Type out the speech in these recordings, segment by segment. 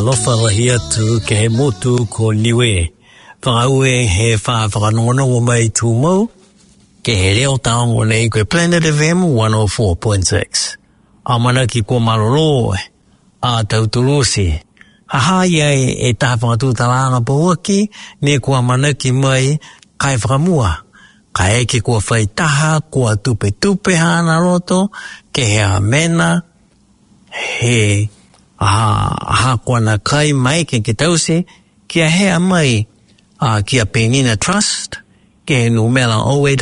alofa lahia tu ke he motu ko niwe. Whakaue he whakanono mai tu mau ke he reo taongo nei koe Planet FM 104.6. Amana ki ko malolo a tautulusi. Haha iai e taha whakatūtalanga pauaki ne kua manaki mai kai whakamua. Kai eke kua whaitaha, kua tupe hana roto, ke he amena, he aha kua na kai mai ke tausi, kia hea mai kia Penina Trust, ke he numela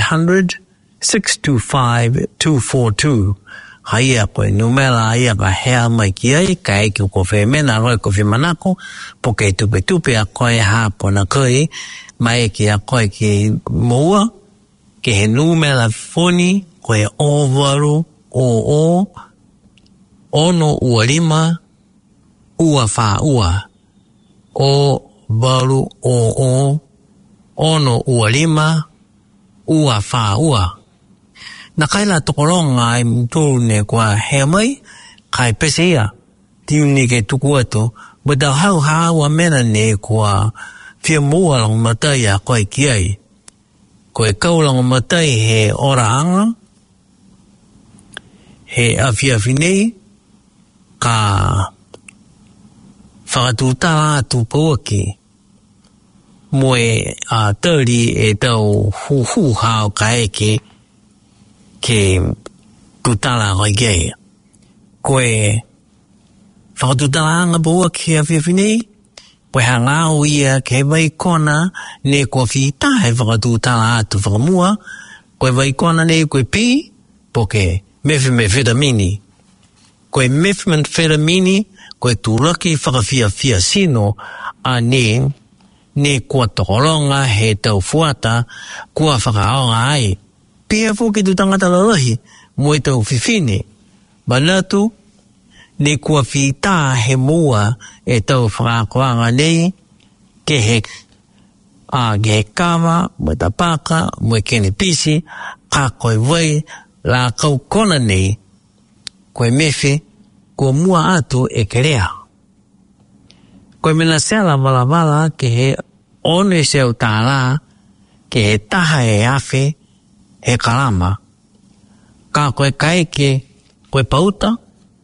0800-625-242. Haia koe numela ia ka hea mai ki ai, ka eke ko whemena roi ko whemanako, po ke tupe a koe hapo na koe, mai ki a koe ki moua, ke he numela foni, koe o waru, o, ono ua lima, ua wha ua, o waru, o, ono ua lima, ua wha ua. Na kaila tokoronga ai mturu ne kwa hea mai, kai pese ia, tiuni ke tuku atu, but hau hawa mena ne kwa fia mua lang matai a koe ki ai. Koe kaulang matai he ora anga, he awhiawhi nei, ka whakatūtara atu pauaki, moe a tauri e tau hu hao ka eke, ke tutala koe kei. Koe whakatutala anga bua ke a whiawhinei, poe hangau ia ke vai kona ne kua whitahe whakatutala atu whakamua, koe vai kona ne koe pi, po ke methamphetamine. Koe methamphetamine, koe tūraki whakawhiawhia sino a ne kua tokoronga he tau fuata kua whakaonga ai. Pia fo ke tu tangata lalahi, moe tau whiwhine. Manatu, ne kua whita he mua e tau whakakoanga nei, ke he kawa, moe tapaka, moe kene pisi, ka koe vai, la kau kona nei, koe mewhi, kua mua atu e kerea. Koe mena sela wala ke he one seu tāla, ke he taha e awhi, he karama, ka koe kaeke, koe pauta,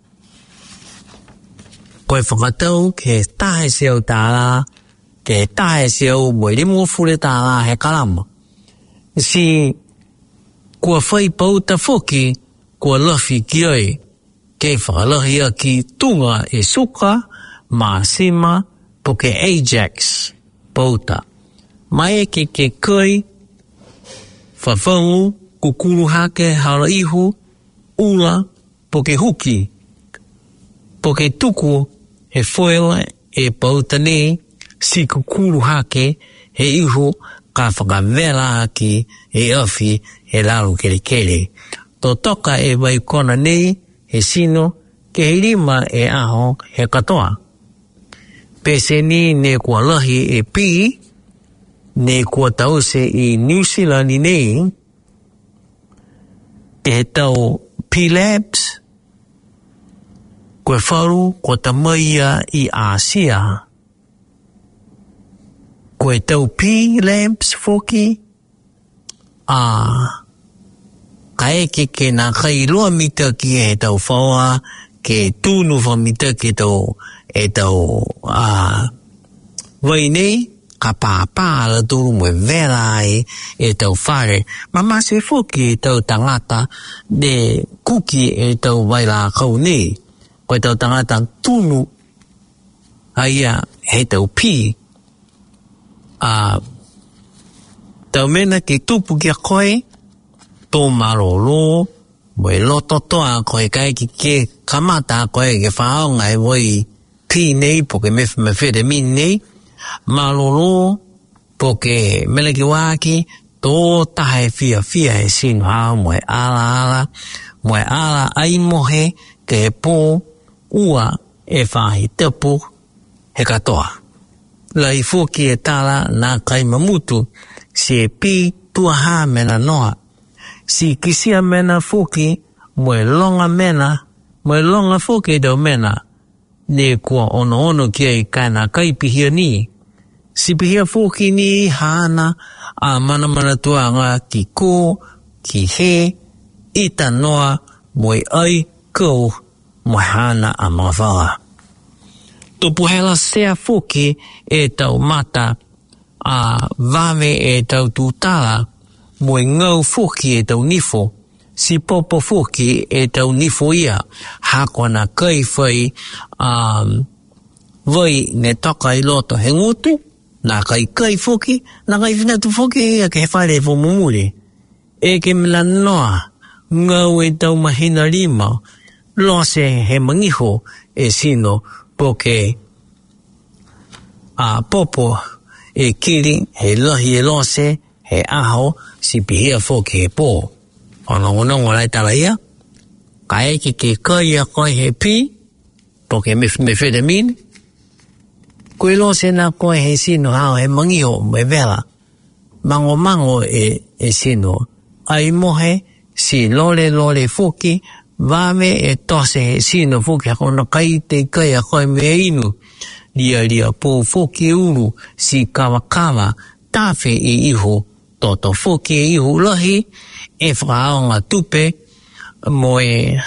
koe whakatau, ke tahe seo tāla, ke tahe seo moe limu fure tāla he karama. Si, kua whai pauta whoki, kua lafi ki oi, ke whakalahi a ki tunga e suka, maasima, po ke Ajax, pauta. Mai ke koi, whawhangu, kukuru hake, hara ihu, ula, po ke huki, po ke tuku, he whoela, e pautane, si kukuru hake, he ihu, ka whakawela haki, he awhi, he lalu kere. Tō toka e vai kona nei, he sino, ke he rima e aho, he katoa. Pese ni ne kua lahi e pi, ne kua tause i New Zealand nei, te he tau P-Labs, koe wharu, koe tamaia i Asia. Koe tau P-Labs whoki, ka eke ke nā kai roa mita ki he tau whaua, ke tūnu whamita ke tau, e tau, vai nei, ka pāpāra tūru moe vera e tau whare. Mama se whoki e tau tangata de kuki e tau waila kau nei. Koe tau tangata tūnu aia he tau pi. Tau mena ke tupu kia koe, tō maroro, moe lototoa koe kai ki ke kamata koe ke whaonga e woi pi nei po ke methamphetamine nei, malolo po ke meleki waki tō tahe fia e sinu hao moe ala ai mohe ke he pō ua e whahi tepu he katoa. Lai fuki e tala nā kai mamutu si e pi tuaha mena noa. Si kisia mena fuki moe longa fuki do mena ne kua ono kia kana kai pihia ni. Si pihia foki ni hana a mana tuanga ki ko, ki he, ita noa, moi ai, kou, moi hana a mawhawa. Tupu hela sea foki e tau mata a vame e tau tūtala, moi ngau foki e tau nifo, si popo foki e tau nifo ia, hakwa na kai whai vai ne taka i loto he ngotu, na kai foki, na kai whinatu foki ia ke he whaere fo mumuri. E ke mila noa, ngau e tau mahina rima, lose he mangiho e sino poke popo e kiri, he lahi e lose, he aho, si pihia foki he pō. Onongonongo lai tala ia, ka eke ke kai a kai he pi, poke me whetamine, koe lose na koe he sino hao he mangiho me vela, mango e sino, ai mohe, si lole foki, vame e tose he sino foki, hako na kai te kai a kai me inu, lia po foki uru, si kawa, tafe e iho, toto foki e iho lahi, e whakaonga tupe, mo e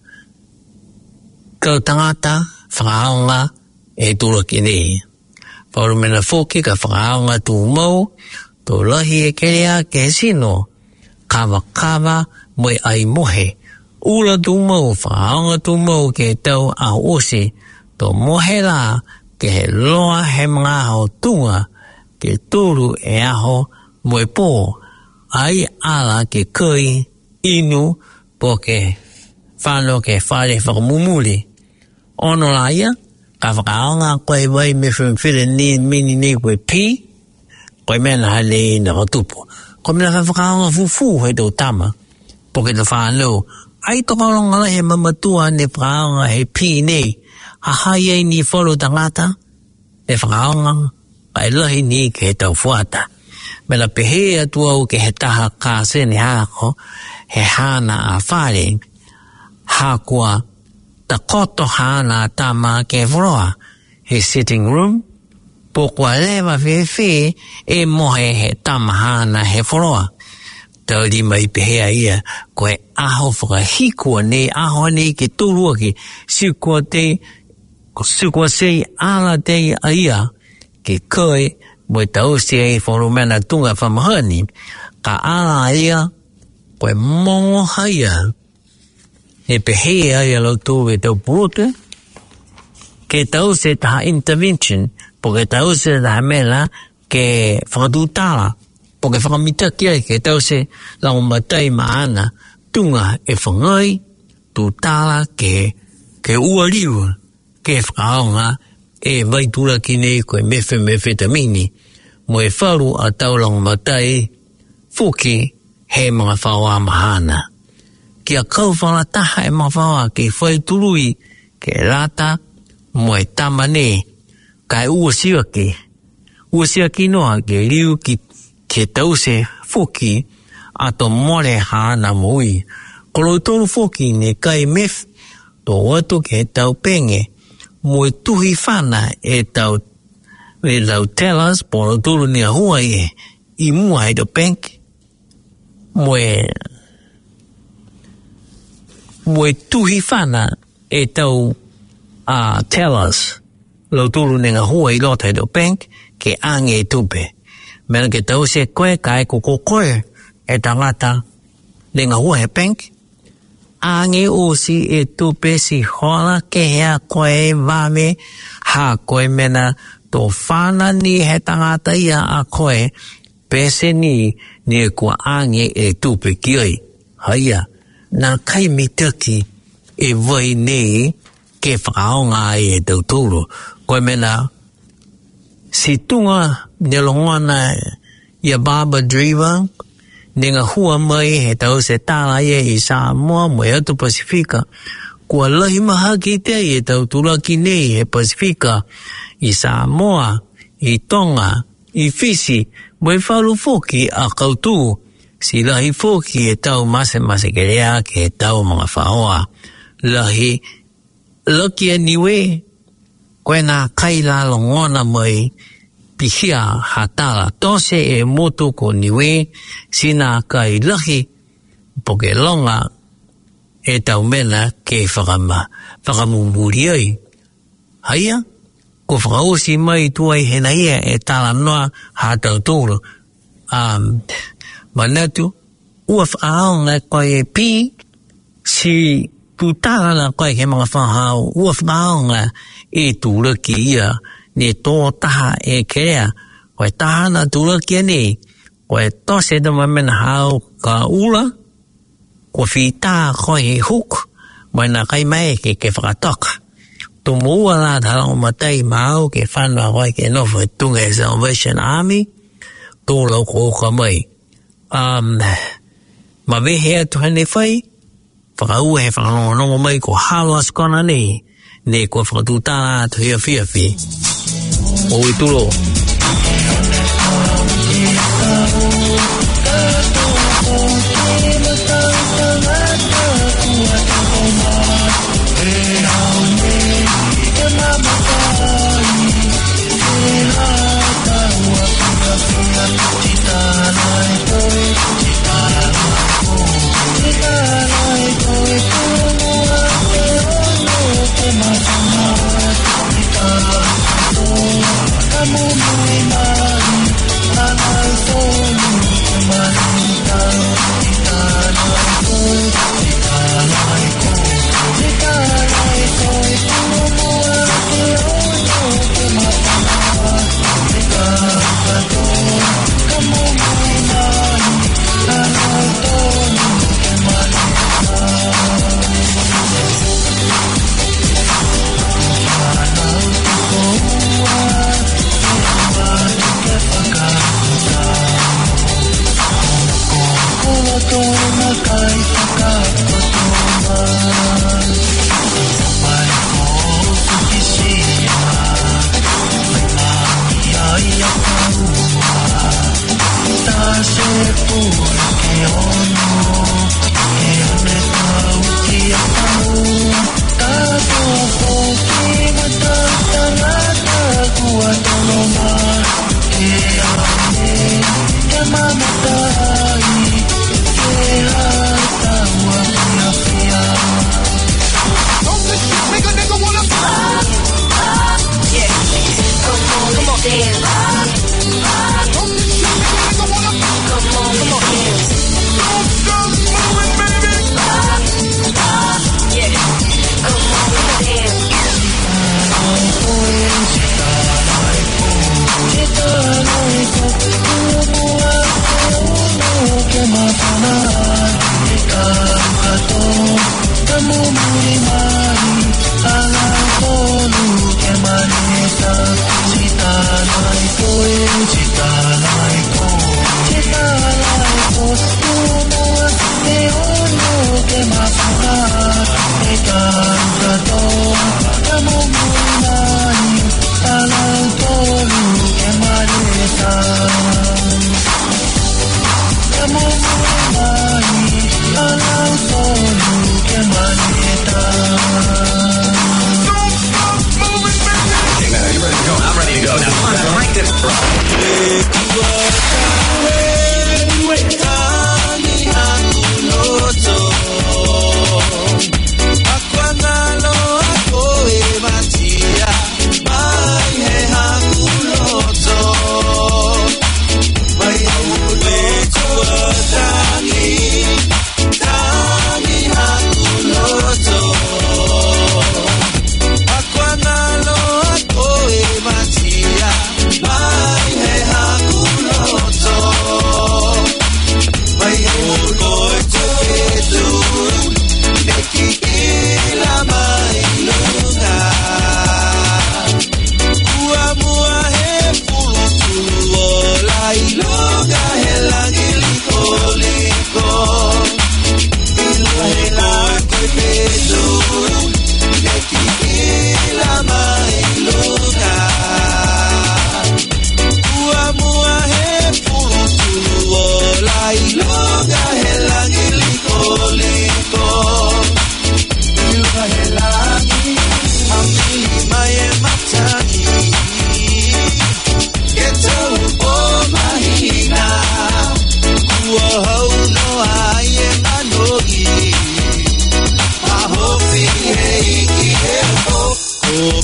kautangata, whakaonga e turaki nei. Whaurumena foki ka whakaonga tu mau, to lahi e kerea ke sino, kawa, mo e ai mohe. Ura tu mau, whakaonga tu mau ke tau a ose, to mohe la, ke he loa he mga hao tunga, ke turu e aho, mo e pō, ai ala ke kai inu po ke whano ke whare whakamumuri. Ono la ia, ka whakaonga koe wai me whiwhire ni mini ni koe pi, koe mena hale na katupo. Koe mena whakaonga fufu he tau tama, po ke te whano, ai toka ronga he mamatua ne whakaonga he pi nei, a hai ei ni whoro tangata, ne whakaonga, kai lahi ni ke tau fuata. Mela pehe atua o ke he taha ka sene hako, he hana a whare, hakua ta koto hana tama ke wroa, he sitting room, pokua lewa whewhe e mohe he tama hana he wroa. Tau di mai pehe a ia, koe aho whakahikua ne, aho ne ke tūrua ki, sikua sei ala te a ia, ke koe, mo tau se e whorumena tunga whamahani, ka ala ia, koe mongo haia, he pehe aia lau tō e tau purote, ke tau se taha intervention, po ke tau se taha mela, ke whakatūtala, po ke whakamitaki ai, ke tau se lau matai maana, tunga e whangai, tūtala ke ua riu, ke whakaonga, e vaitura ki nei koe mefe tamini, mo e wharu a taulang matai, fuki he mga whaua mahana. Kia kau whanataha e mga whaua ke whai turui, ke rata, mo e tamane, kai ua siaki noa ke riu ki ke tause fuki, ato more hana mui. Kolo tonu fuki ne kai mef, to watu ke tau penge, mo e tuhi whana e tau tellers, poro turu ni a hua i mua e do bank, mo e tuhi whana e tau tellers, lau turu ni a hua i lota e do bank, ke ange e tupe. Mena ke tau se koe kai koko koe e tangata ni a hua e bank, ange osi e tupe si hola ke hea koe vame ha koe mena to whana ni he tangata ia a koe pese ni e kua ange e tupe ki oi. Haia, nā kai mitaki e vai nei ke whakaonga e tautoro. Koe mena si tunga nelongwana ia Barbara Driver, nenga hua mai he tau se tāla ia i Samoa mo e atu Pasifika, kua lahi maha ki te e tau turaki nei he Pasifika, i Samoa, i Tonga, i Fiji, mo e wharu foki a kautu, si lahi foki e tau mase kerea ke tau mga whaoa. Lahi, laki aniwe, Koe nā kaila longona mai pihia hatala tose e motu ko niwe sina kai lahi poke longa e tau mena ke whakamumuri ai. Haia, ko whakausi mai tuai hena ia e tala noa hatau tōru. Manatu, ua whaaonga koe e pi si putana koe ke mga whahau, ua whaaonga e tūra ki ia ne tō taha e kea, koe tahana tūra ki ne, koe tose da mamena hau ka ula, ko whita koe e huk, mai nā kai mai ke whakatoka. Tō mua nā tarang matai mau ke whanua koe ke nofu tunga e Salvation Army, tō lau ko oka mai. Ma wehe atu hane whai, whakaua he whakanongo mai ko halas kona ne ko whakatūtana atu hea whiawhi. O i turo.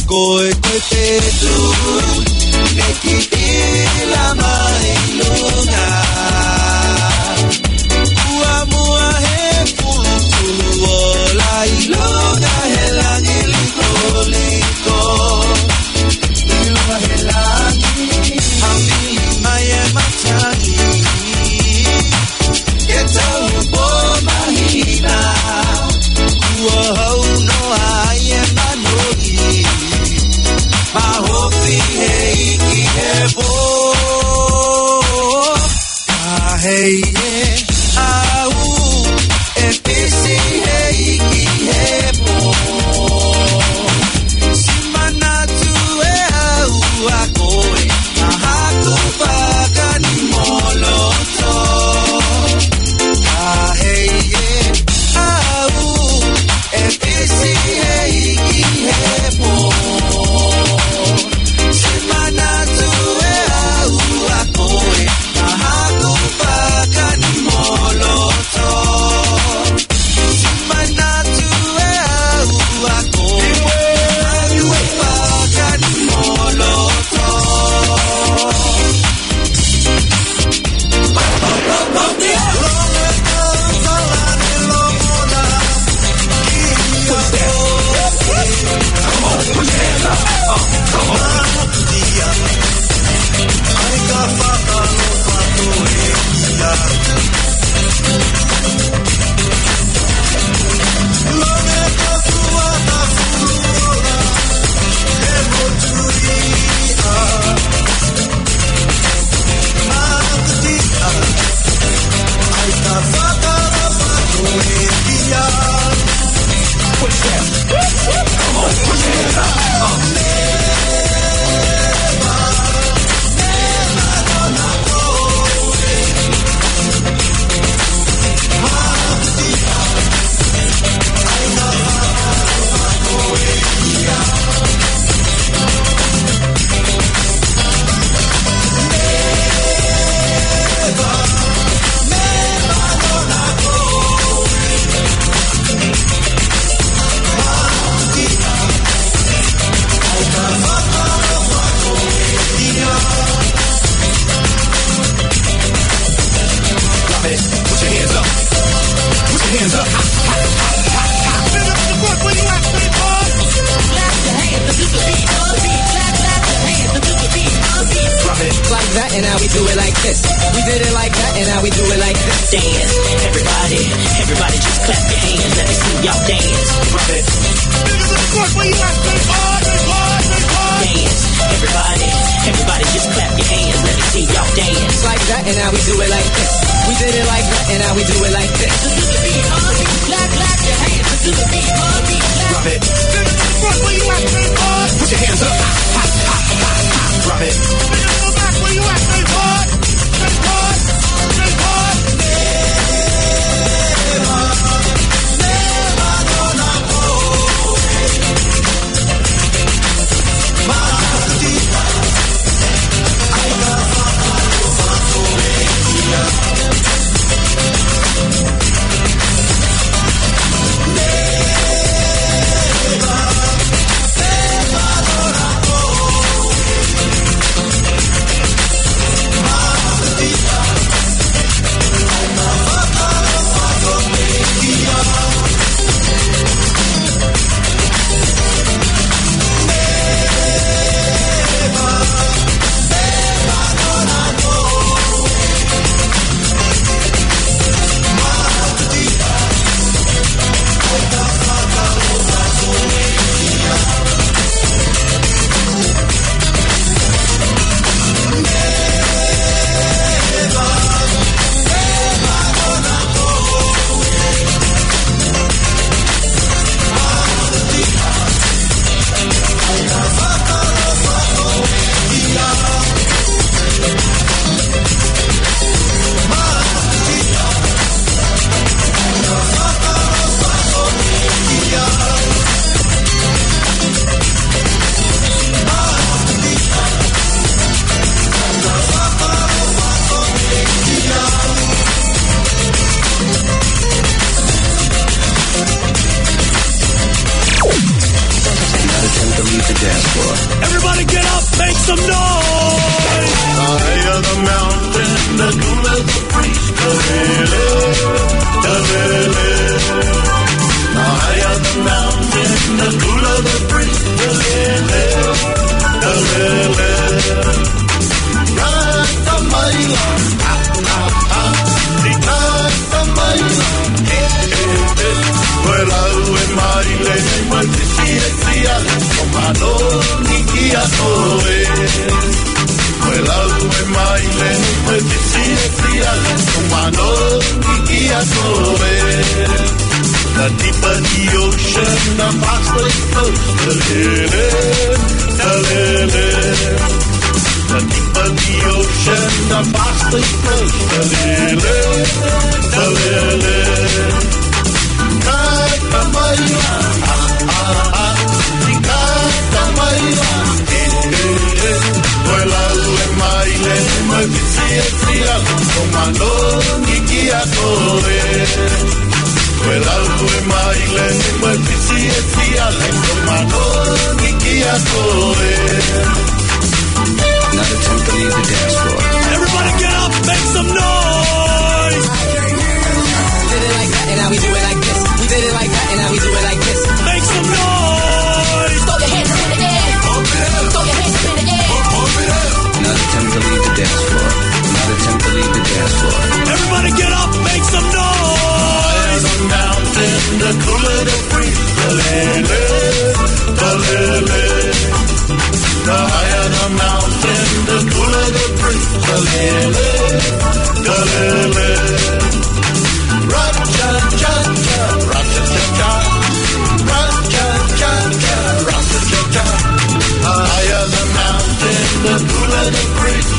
koe koe petu Nekitila mailunga Ua mua he pulu pulu ola ilunga he langi liko liko Ilunga he langi Hamili maye matangi Eta ubo mahina Ua hau no aye manoi Mahopi he iki he bo Hey au e pisi he iki he bo Simana tu e au a koe Na haku paka ni moloto Hey au e pisi he iki he bo Simana tu e au a koe Na haku paka ni moloto Simana tu e au a koe Na haku paka ni moloto Like that, and now we do it like this. We did it like that, and now we do it like this. Dance, everybody, everybody just clap your hands. Let me see y'all dance. Drop it. Dance, everybody, everybody just clap your hands. Let me see y'all dance. Like that, and now we do it like this. We did it like that, and now we do it like this. To the beat, clap, clap your hands. To the beat, clap. Drop it. Put your hands up. Drop it. Everybody get up, make some noise. The higher the mountain, the cooler the breeze. The higher the mountain, the cooler the breeze. The deeper the ocean, the faster it flows. The deeper the ocean, the faster it flows. Not attempt to leave the dance floor. Everybody get up, make some noise. We did it like that, and now we do it like this. We did it like that, and now we do it like this. Make some noise. Throw your hands up in the air. Throw your hands up in the air. Not attempt to leave the dance floor. Not attempt to leave the dance floor. Everybody get up, make some noise. The mountain, the cooler the breeze. The higher the mountain, the cooler the breeze. Ra-cha-cha-cha, ra-cha-cha-cha, ra-cha-cha-cha, ra-cha-cha-cha. The higher the mountain, the cooler the breeze.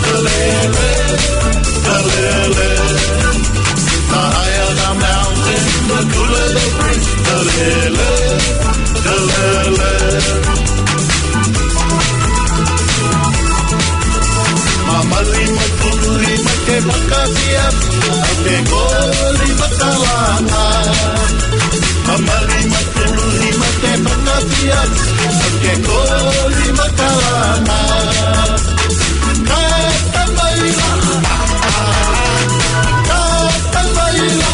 The higher the mountain, the cooler the breeze. Mamali matuli mate makasia, ate goli matalana. Mamali matuli mate makasia, ate goli matalana. Kata baila, kata baila.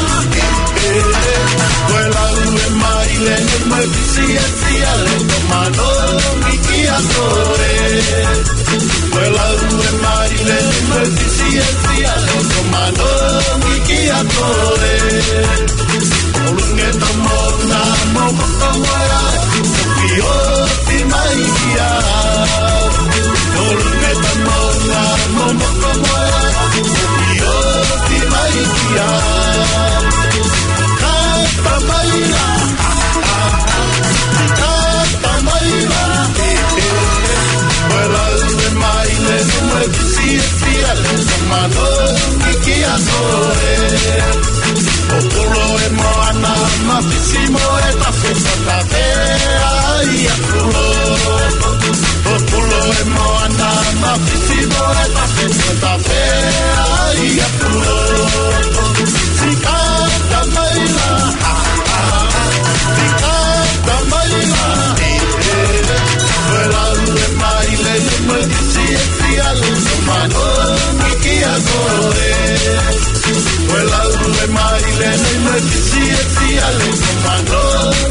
Vuela ue maile ne mavisia sia le tomano mikia sore. Vuela ue maile ne mavisia sia le tomano mikia sore. Olunge tomona momo tomora, kio ti maia. Olunge tomona momo tomora, kio ti maia. Baila, baila, vuela de maile, no me decía, le mano y que azore. O puro e moana, mafisimo e ta festa fea y aculo. O puro e moana, mafisimo e ta festa fea y aculo. Si canta baila. Well,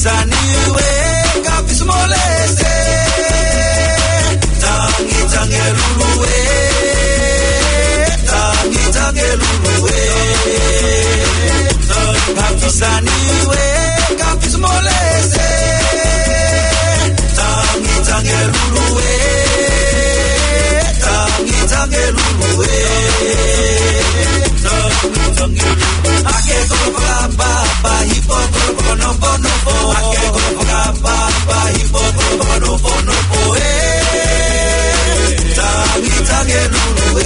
Kapisaniwe, kapismolese, tangi luluwe, tangi luluwe, kapisaniwe, kapismolese, tangi luluwe, tangi luluwe, ake kolopagamba, hipo kolopaganopo, ake kolopagamba, hipo kolopaganopo, tangi luluwe,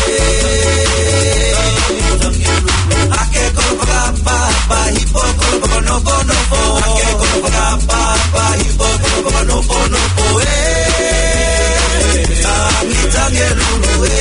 ake kolopagamba, hipo kolopaganopo, ake kolopagamba, hipo kolopaganopo, tangi luluwe.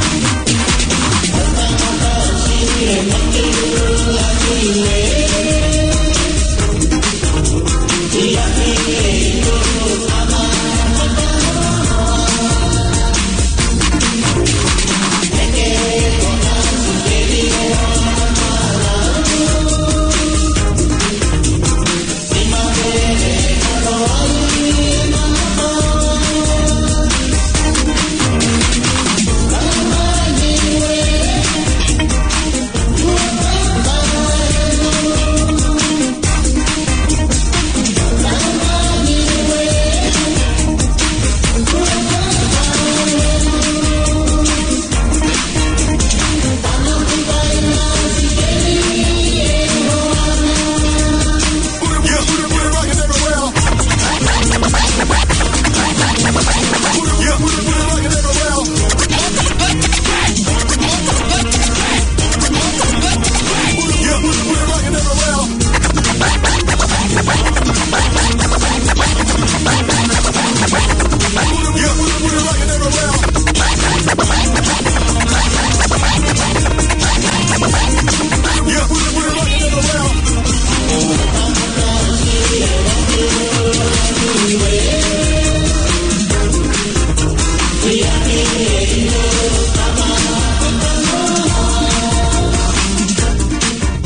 Anyway.